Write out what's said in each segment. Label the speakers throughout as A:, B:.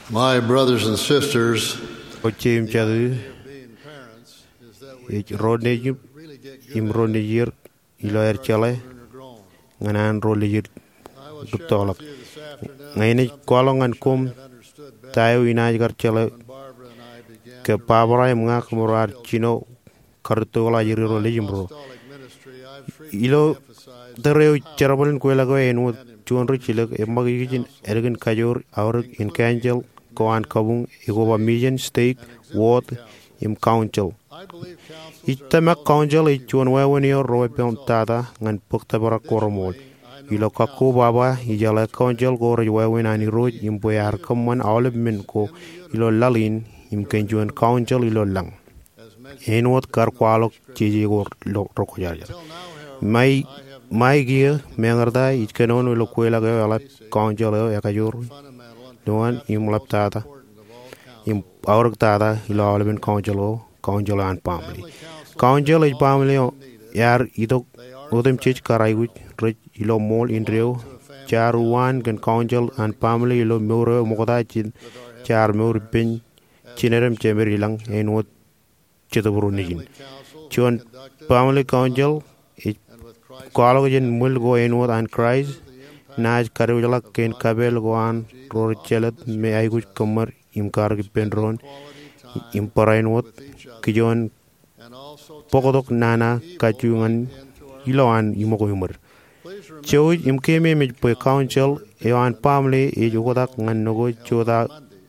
A: My brothers and sisters,
B: Ochim chadu
A: being parents, is that we
B: ich rodne
A: really get good
B: im
A: at
B: rodne yir ilo er chale
A: children are grown.
B: nganan role yir
A: I will share
B: dutolak
A: with you this afternoon
B: ngaini
A: something
B: kolongan kum
A: I understood better
B: tayo inaj gar chale
A: when Barbara and I began
B: ke
A: to
B: pabra im ngak murar chino kartola yir role jimbro
A: apostolic ministry. I've frequently
B: ilo
A: emphasized
B: dareo charabalin ko lago enu chuonro chilek emagi gijin ergin kajor aur in kanjel koan kabung igoba mission stake ward im council
A: I believe councils
B: itama council i chuon wawani ro pem tada ngan pokta bara kormol ilo kakko baba ijala council go ro wawani ani ro im boyar kamman awle min ko ilo lalin im kenjuan council ilo lang
A: as mentioned
B: enwot kar kwalo chiji go ro ko jar
A: till now, however,
B: mai gia mengarda itkenon ilo kuela ga ala council ya kajur
A: fundamental and
B: doan im laptada
A: important of all councils.
B: im aur tada ilo alben council an pamli council is pamli yar idok odem chich karai wich rich ilo mol indreo char wan gan council an pamli ilo mure mokoda chin char mur pin chinerem chemer ilang enwot chitoburu nijin chon pamli council is kwalo jin mul go enwot an Christ naj karujala ken kabel go an ror chelet me ay guch kamar imkar ki penron imparainwot kijon
A: And also,
B: pokodok nana kachungan iloan imoko humor
A: please remember
B: choy imkeme me pe council ewan pamle e jogodak ngan nogo choda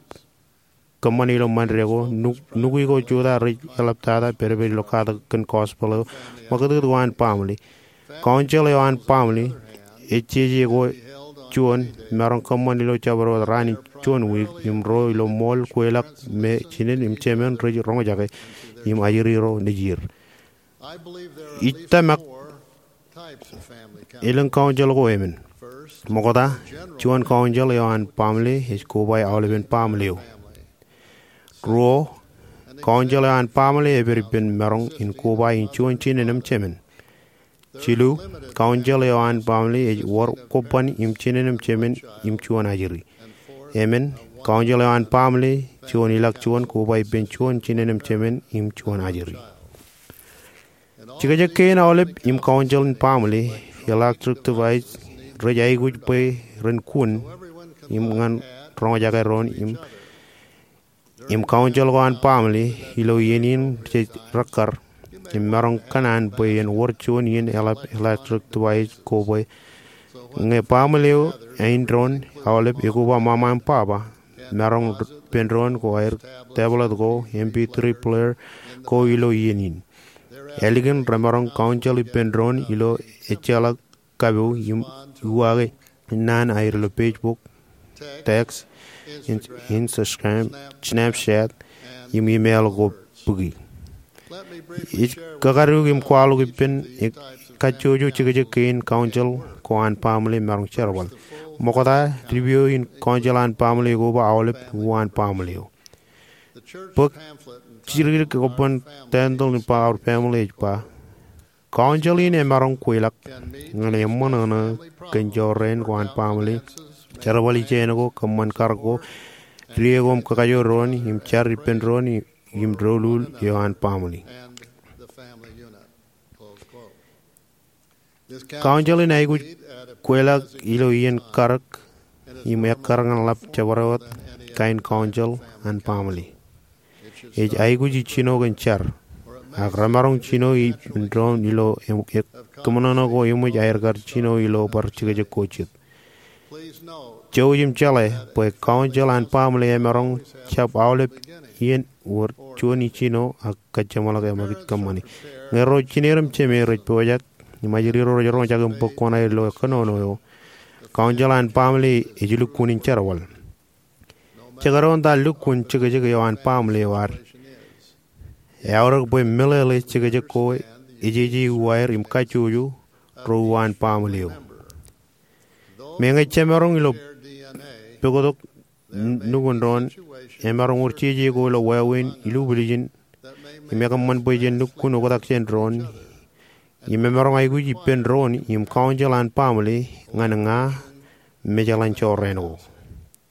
B: kamani lo manrego nugi go choda ri alaptada perbe lokada kan gospel magadu wan pamle council ewan pamle e cheje go chuon maron kamani lo chabro rani chuon wi imro lo mol kwelak me chinen imchemen ri rongo jage im ayiriro nijir
A: I believe there are at least
B: itamak
A: 4 types of family councils.
B: ilang council go emen
A: First,
B: mokoda chuan council ewan pamle is ko bai awleben pamle
A: family.
B: ro council ewan pamle every ben marong in ko bai in chuan chinen chemen chilu council ewan pamle is war kopan im chinen chemen im chuan ayiri
A: And fourth,
B: emen council ewan pamle chuan ilak chuan ko bai ben chuan chinen chemen im chuan ayiri
A: and all
B: chigaje ken awleb im council pamle electric device rejai guj pe ren kun
A: everyone can
B: im
A: look
B: ngan
A: at
B: rongo jaga ron im
A: each other.
B: im council go an pamli ilo yenin che rakar im marong kanan boy en worchun yen electric device ko boy nge pamli ein drone awleb ikuba mama en papa marong penron ko air tablet go mp3 player ko ilo yenin elegant ramarong council penron ilo echala kabu im uage nan air lo facebook text Instagram, Snapchat, im email go pugi.
A: Let me briefly
B: Ich
A: share with
B: kagaru im kwalu gipen kachoju chigaje kin council ko an family marung cherwal. Mokoda review in council an family go ba awle one family.
A: the church
B: Book
A: pamphlet
B: chirgir ko pon tendol in power family pa. Council in marung kuilak
A: can meet
B: ngane monana kenjoren ko an family. Charwali chenogo kaman kargo riegom kakayo roni im charri penroni im rolul yohan family
A: and the family unit. Close quote. This
B: council in aigu
A: meet at a
B: kwela ilo yen karak
A: and is
B: im yakarang lap chawarawat kain council and family
A: it should
B: ej aigu ji chino gan char agramarong chino I dron ilo kumunono go imu jairgar chino ilo par chigaje kochit
A: please note
B: Chojim chale pues council and family emerong chap awlep yen wor chuoni chino akachamala ga magit kamani ngero chineram cheme roj pojak imajiri ro ro jagam pokona lo kanono yo council and family ejulu kunin charwal chagaron da lukun chigaje yo and family war yaurok boy milele chigaje ko ejeji wire imkachuju ro one family yo menga chemerong ilo
A: DNA
B: pegodok nugundon emarong urchiji go lo wawin ilu bilijin
A: that may
B: imekam man boyjen nukuno godak chen ron imemarong ay guji pen ron im council and family ngana nga mejalan choreno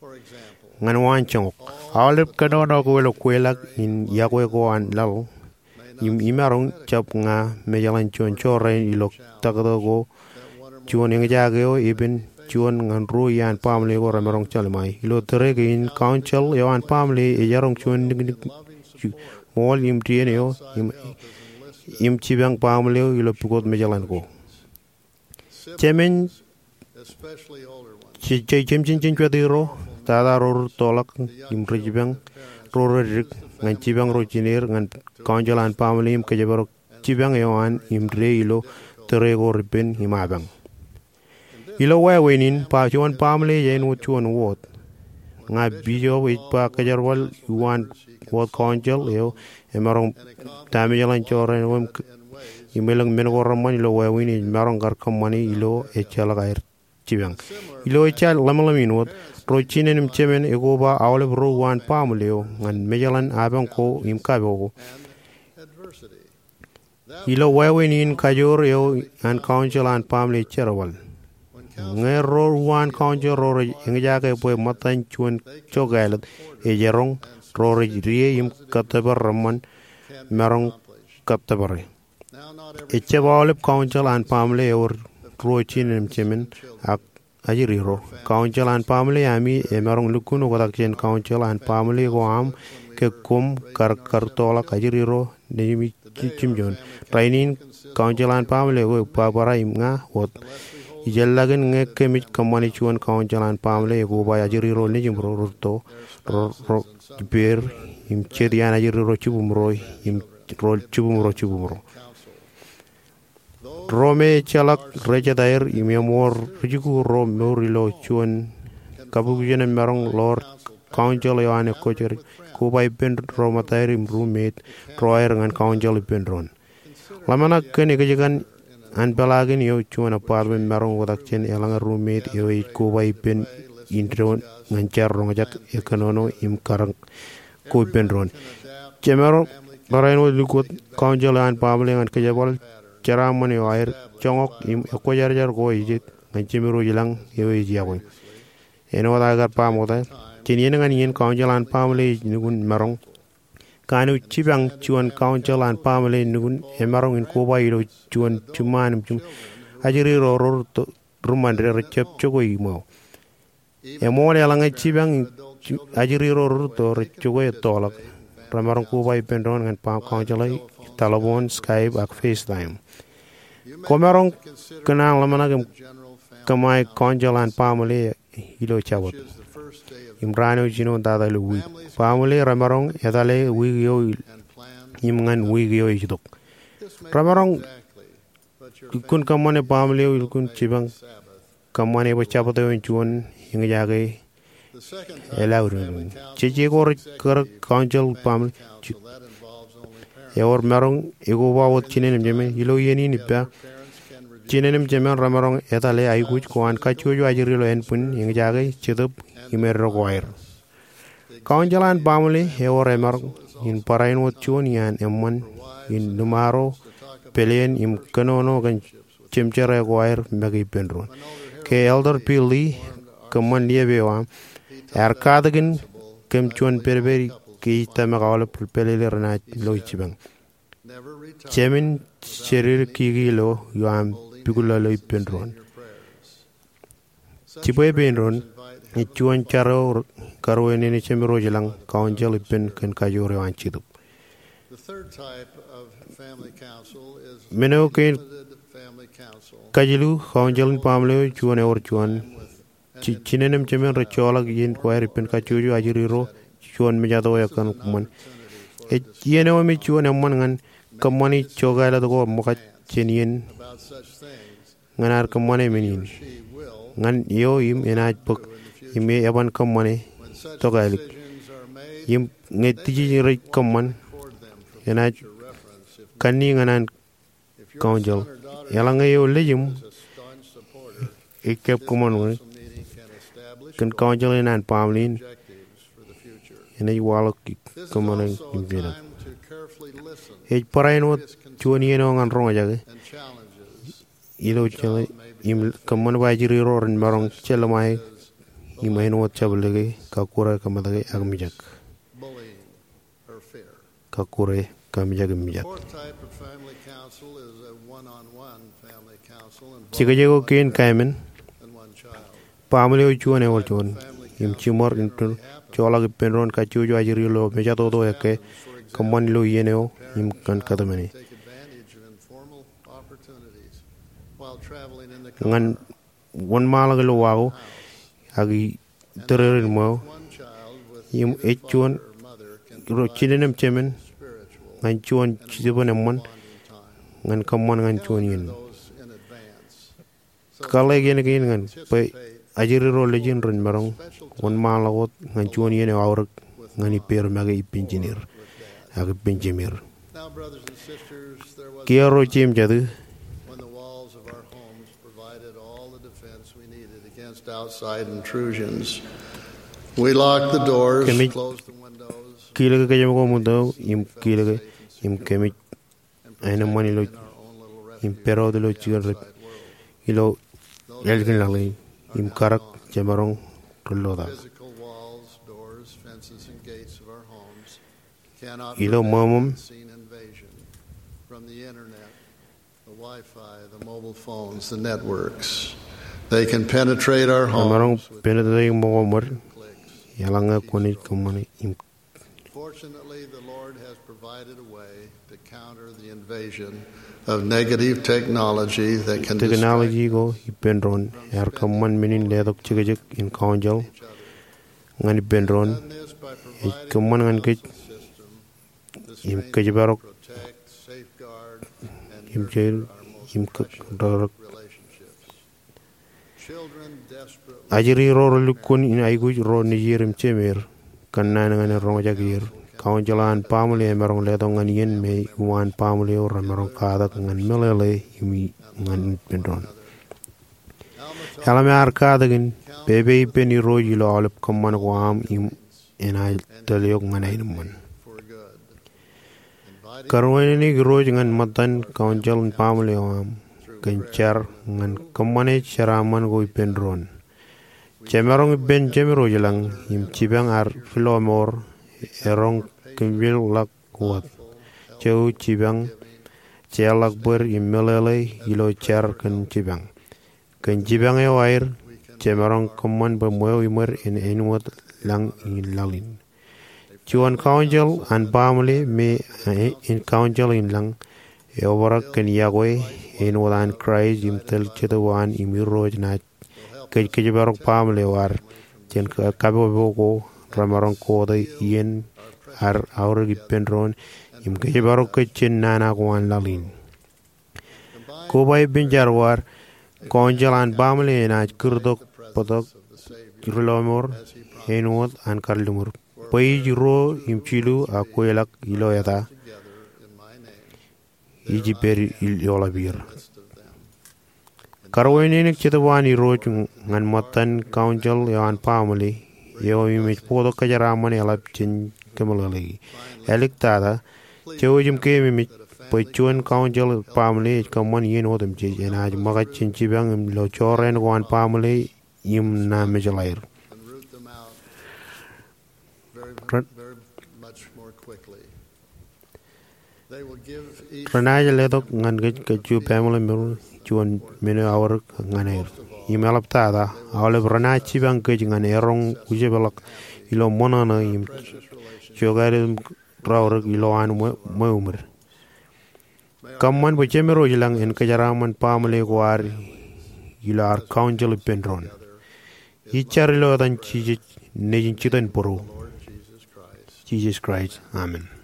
A: For example,
B: ngan wan chong awlip kado do ko lo kwelak in yakwe ko an lal im imarong chap nga mejalan chon chore ilok takdo go chuan ing jage o ibin chuan ngan ru yan pamle go ramarong chalmai ilo tere in council yo an pamle e yarong chuan mol im tiene yo im chibang pamle ilo pugot mejalan go chemen
A: especially older ones,
B: chin chwadiro tada ror tolak im rejibang ror rik ngan chibang ro chinir ngan council an pamle im kejabaro chibang yo an im re ilo tere go ripen himabang ilo wa wenin pa chuan pamle yen wo chuan wot nga bijo wit pa kajarwal yuan wot council yo emarong tamijalan choren wem imelang mengo ramani lo wa wini marong gar kamani ilo echala gair chibang ilo echal lamalamin wot rochinen chemen ego ba awle bro wan pamle yo ngan mejalan abang ko im kabo
A: adversity.
B: ilo wa wenin kajor yo an council an pamle cherwal ngero wan council ro ingjaga po matan chuan chogalat e jerong ro rie im katabar raman marong katabare
A: Now, not every
B: echewalip council an pamle or rochinen chemen ak ajiriro council an pamle ami e marong lukuno godakchen council an pamle go am ke kum kar tola ajiriro nemi chimjon trainin council an pamle go papara imnga wot ijallagen nge kemit kamani chuan council an pamle go ba ajiriro ni jimro ruto ro ber im chediana ajiriro chubumro im rol chubumro Rome chalak reja dair imiamor rijiku rom morilo chuan kabugujen marong lord council yoane kocher kubai pen roma dair im roommate royer ngan council pen lamana kene gajagan an balagin yo chuan apartment marong wadak chen elanga roommate yo kubai pen intron ngan charrong jak ekonono im karang ko pen chemero baraino lukot council an pamle ngan kajabal cara mani air chongok im ko jar go ijit ngan chimiru jilang yo ijiaboy eno dagar pamoda kinyen ngan yen council an pamle nugun marong kanu chibang chuan council an pamle nugun emarong in ko bayiro chuan chuman chum ajiri ro rumandre rechep chogo imo emole alanga chibang ajiri ro to rechogo tolak ramarong ko bay pendon ngan pam council Talabon, Skype, ak FaceTime. Komerong kenang lamanagam kamai council an pamle ilo chabot. Imrano jino dada lui. Pamle ramarong edale wigyo imngan wigyo ijidok. Ramarong kun kamane pamle kun chibang kamane ba chaboto chuan ingajage elawrun. Cheche kor council pamle Yor marong ego wawot chinen jeme ilo yeni nipa chinen jeme ramarong etale ay kuch koan kachujo ajirilo enpun ing jage chitup imerro goir kaunjalan pamule yor marong in parain wot chun yan emman in numaro pelen im kanono gan chimchere goir magi penron ke elder pili kaman liebewa arkadagin kem chun perberi ki tamagala pulpelele rana loichibang chemin cherir kigilo yuam pigula loi penron chiboy penron ni chuan charo karwene ni chemiro jelang council pen kan kayore anchidu meno ken kajilu council pamle chuan or chuan chinenem chemen rechola yin kwair pen kachuju ajiriro chuan mejado yakan kuman yene mi chuan amman ngan kamani chogala do moka chenien nganar kamane menin ngan yo im enaj pok ime yaban kamane togali im ngetiji ri kaman enaj kanni nganan council yalanga yo lejum ikep kuman kan council enan pamlin ene walok kamanan imbira e paraino chuani no ngan ronga jage ilo chale im kaman wajiri roren marong chelamai imainot chablege kakura kamadage agmijak
A: bullying, or fear.
B: kakure kamijak mijak
A: Fourth type of family counsel is a one-on-one family counsel
B: chigajego ken kaimen
A: and one child.
B: pamle o chuane wol chon im chimor intu chola penron ka chujo ajiri lo meja todo yake kamman lo yeneo im kan kadamani
A: Take advantage of informal opportunities while traveling in the
B: ngan won malaga lo wago agi tererin mo
A: one child with
B: im echon
A: or mother can
B: ro chinem chemen
A: spiritual
B: ngan chuan chibone mon
A: bonding time.
B: ngan kamman ngan chuan yen
A: Those in advance. So
B: kala gen gen ngan pe
A: participate
B: ajiri ro lejin ren marong won malagot ngan chuan yen awr ngani per magi pinjinir agi pinjimir
A: now, brothers and sisters, there was
B: kiaro chim jadu
A: when the walls of our homes provided all the defense we needed against outside intrusions. We locked the doors,
B: Kemi-
A: closed the windows,
B: kilaga kajam ko mudo im kilaga im kemi
A: and
B: ayna mani lo
A: protected in our own little
B: im
A: refuge
B: pero de lo
A: from the
B: chigar
A: outside world.
B: ilo
A: Those
B: yelgin
A: days
B: lagli im karak jamarong tolloda
A: physical walls, doors, fences, and gates of our homes cannot
B: Ilo
A: prevent
B: mamam.
A: unseen invasion from the internet, the Wi-Fi, the mobile phones, the networks. They can penetrate our
B: amarong
A: homes with
B: penadai mo mor
A: clicks.
B: yalanga koni kumani im
A: Fortunately, the Lord has provided a way to counter the invasion of negative technology that can distract
B: technology go ipendron yar kamman minin ledok chigajik in konjal
A: each other.
B: ngani pendron
A: Done this by providing
B: kaman ngan
A: a
B: kej
A: system that's
B: im
A: trained
B: kajibarok
A: to protect, safeguard, and
B: im
A: nurture
B: jail
A: our most
B: im
A: precious
B: dorok
A: relationships. Children desperately
B: ajiri ro lukun in ayguj ro ni yirim chemer kanna ngani ro jagir konjalan pamule merong ledong ngan yen me wan pamule or merong kada ngan melele imi ngan pendron Alame arkadagin bebe peni roji lo alip kamman wam im enai taliok nganai man
A: for good. Inviting
B: karwani groj ngan matan kaunjal pamle wam kenchar ngan kammane charaman go pendron chemerong ben chemero jelang im chibang ar filomor erong kimbil lak kuat cheu chibang chelak ber im melele ilo char kan chibang kan chibang e wair chemerong kamman ba moyo imer en enwat lang in lalin chuan kaunjal an pamle me in kaunjal in lang e overak kan yagoy en wadan cries im tel chedawan imiroj na kej barok pamle war chen kabo bogo ramarong ko de yen ar aur gi pendron im kej barok chen nana kwan lalin ko bay binjar war konjalan pamle na kurdok podok rulomor enwot an karlumur pay ro im chilu akoyelak iloyata
A: together in my name
B: iji peri yola bir
A: midst of them.
B: karwene chedwani roj ngan matan kaunjal yan pamali yo imich podo kajaramani alap chin kemalali eliktada chewjim kemimi pochuan kaunjal pamali kamman yen odam chi enaj magachin chibang lo choren wan pamali im na mejalair
A: And root them out
B: Right.
A: very much more quickly. They will give each
B: ranaj ledok ngan ke chu pamali mel chuan mene awar nganer imelap tada awle brana chibang ke ngan erong ujebelak ilo monana im
A: precious relationship.
B: chogare rawr ilo an mo umr kamman bo chemero jilang en kajaraman pamle gwar ilar council pendron ichar lo dan chiji nejin chitan poro
A: Lord Jesus Christ.
B: Jesus Christ amen